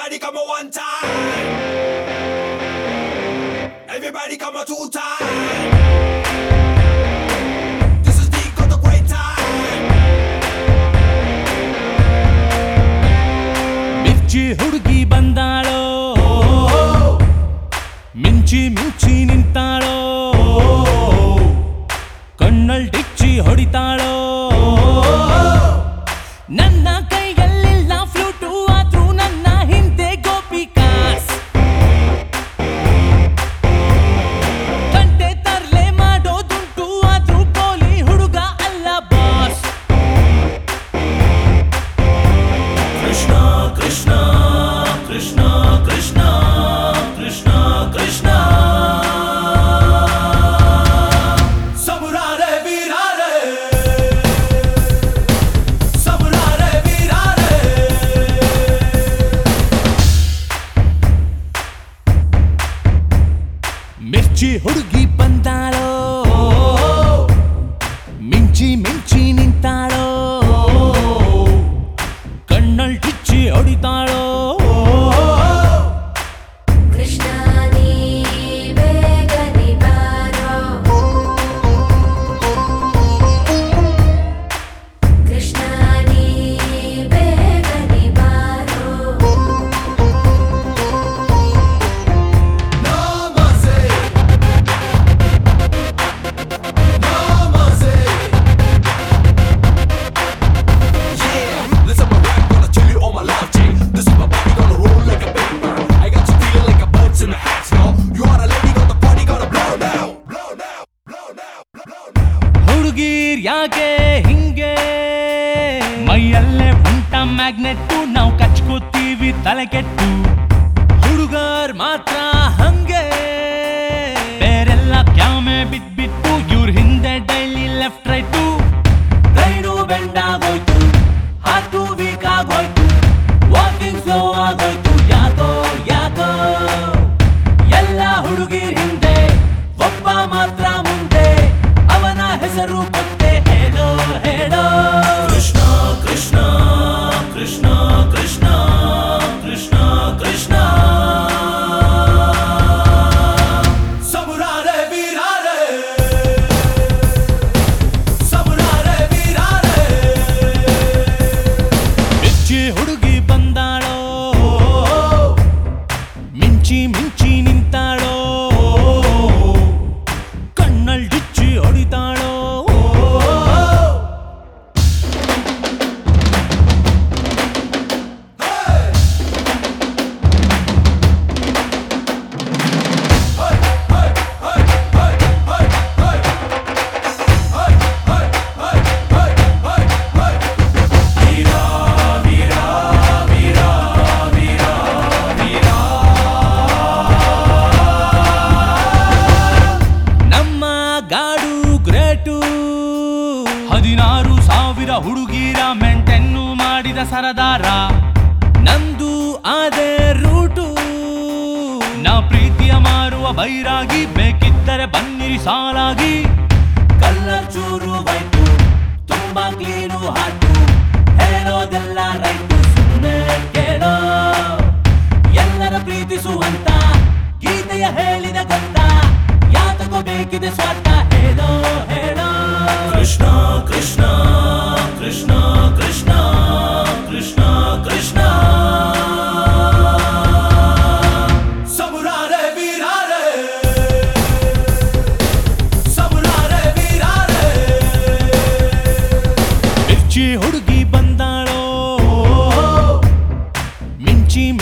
Everybody come on one time. Everybody come on two time. This is the got the great time. ಮಿರ್ಚಿ ಹುಡುಗಿ ಬಂದಾಳೋ ಮಿಂಚಿ ಮಿಂಚಿ ನಿಂತಾಳೋ ಕಣ್ಣಲ್ ಡಿಚ್ಚಿ ಹೊಡಿತಾಳೋ ನನ್ನ ಕೈಯಲ್ಲಿಲ್ಲ flute ಆದ್ರೂ ನನ್ನ ಹಿಂದೆ ಗೋಪಿಕಾಸ್ ಗಂಟೆ ತರ್ಲೆ ಮಾಡೋದುಂಟು ಆದ್ರೂ ಪೋಲಿ ಹುಡುಗ ಅಲ್ಲ ಬಾಸ್ ಕೃಷ್ಣ ಕೃಷ್ಣ ಕೃಷ್ಣ ಕೃಷ್ಣ ಕೃಷ್ಣ ಕೃಷ್ಣ ಮಿರ್ಚಿ ಹುಡುಗಿ ಬಂದಾಳೋ ಮಿಂಚಿ ಮಿಂಚಿ ನಿಂತಾಳೋ ಕಣ್ಣಲ್ ಟಿಚ್ಚಿ ಹೊಡಿತಾಳೋ ಕೃಷ್ಣ ನೀ ಬೇಗನೆ ಬಾರೋ ಕೃಷ್ಣ ನೀ ಬೇಗನೆ ಬಾರೋ ಹುಡುಗೀರ್ ಯಾಕೆ ಹಿಂಗೆ ಮೈಯಲ್ಲೇ ಉಂಟ ಮ್ಯಾಗ್ನೆಟ್ಟು ನಾವು ಕಚ್ಕೋತೀವಿ ತಲೆ ಕೆಟ್ಟು ಹುಡುಗರ್ ಮಾತ್ರ ಹಂಗೆ ಬೇರೆಲ್ಲ ಕ್ಯಾಮೆ ಬಿಟ್ಬಿಟ್ಟು ಇವ್ರ ಹಿಂದೆ daily left right ride bend ಆಗೋಯ್ತು ಹಾಟು ವೀಕ್ ಆಗೋಯ್ತು ವಾಕಿಂಗ್ ಸ್ಲೋ ಆಗೋಯ್ತು ಯಾಕೋ ಯಾಕೋ ಎಲ್ಲ ಹುಡುಗಿರ್ ಹಿಂದೆ ಒಬ್ಬ ಮಾತ್ರ ಮುಂದೆ ಅವನ ಹೆಸರು ಗೊತ್ತೇ ಹೇಳೋ ಹೇಳೋ Krishna Krishna Krishna Krishna Krishna Krishna Samurare virare. Samurare virare. ಮಿರ್ಚಿ ಹುಡುಗಿ ಬಂದಾಳೋ ಮಿಂಚಿ ಮಿಂಚಿ ನಿಂತಾಳೋ ಕಣ್ಣಲ್ ಡಿಚ್ಚಿ ಹೊಡಿತಾಳೋ ನಮ್ಮ ಗಾಡು ಗ್ರೇಟು 16,000 ಹುಡುಗಿರ ಮೆಂಟೆನ್ನು ಮಾಡಿದ ಸರದಾರ ನಂದು ಅದೇ ರೂಟು ನಾ ಪ್ರೀತಿಯ ಮಾರುವ ಬೈರಾಗಿ ಬೇಕಿದ್ದರೆ ಬನ್ನಿರಿ ಸಾಲಾಗಿ ಕಲ್ಲರ್ ಚೂರು ಬೈಟು ತುಂಬಾ ಕ್ಲೀನು ಹಾಟು ಹೇಳೋದೆಲ್ಲ ರೈಟು ಸುಮ್ಮನೆ ಕೇಳೋ ಎಲ್ಲರ ಪ್ರೀತಿಸುವಂತ ಗೀತೆಯ ಹೇಳಿದ ಗೊತ್ತಾ ಯಾತಕೋ ಬೇಕಿದೆ ಸ್ವಾರ್ಥ ಹೇಳೋ ಹೇಳೋ Krishna Krishna Krishna Krishna Krishna Krishna Samurare virare. Samurare virare. ಮಿರ್ಚಿ ಹುಡುಗಿ ಬಂದಾಳೋ ಮಿಂಚಿ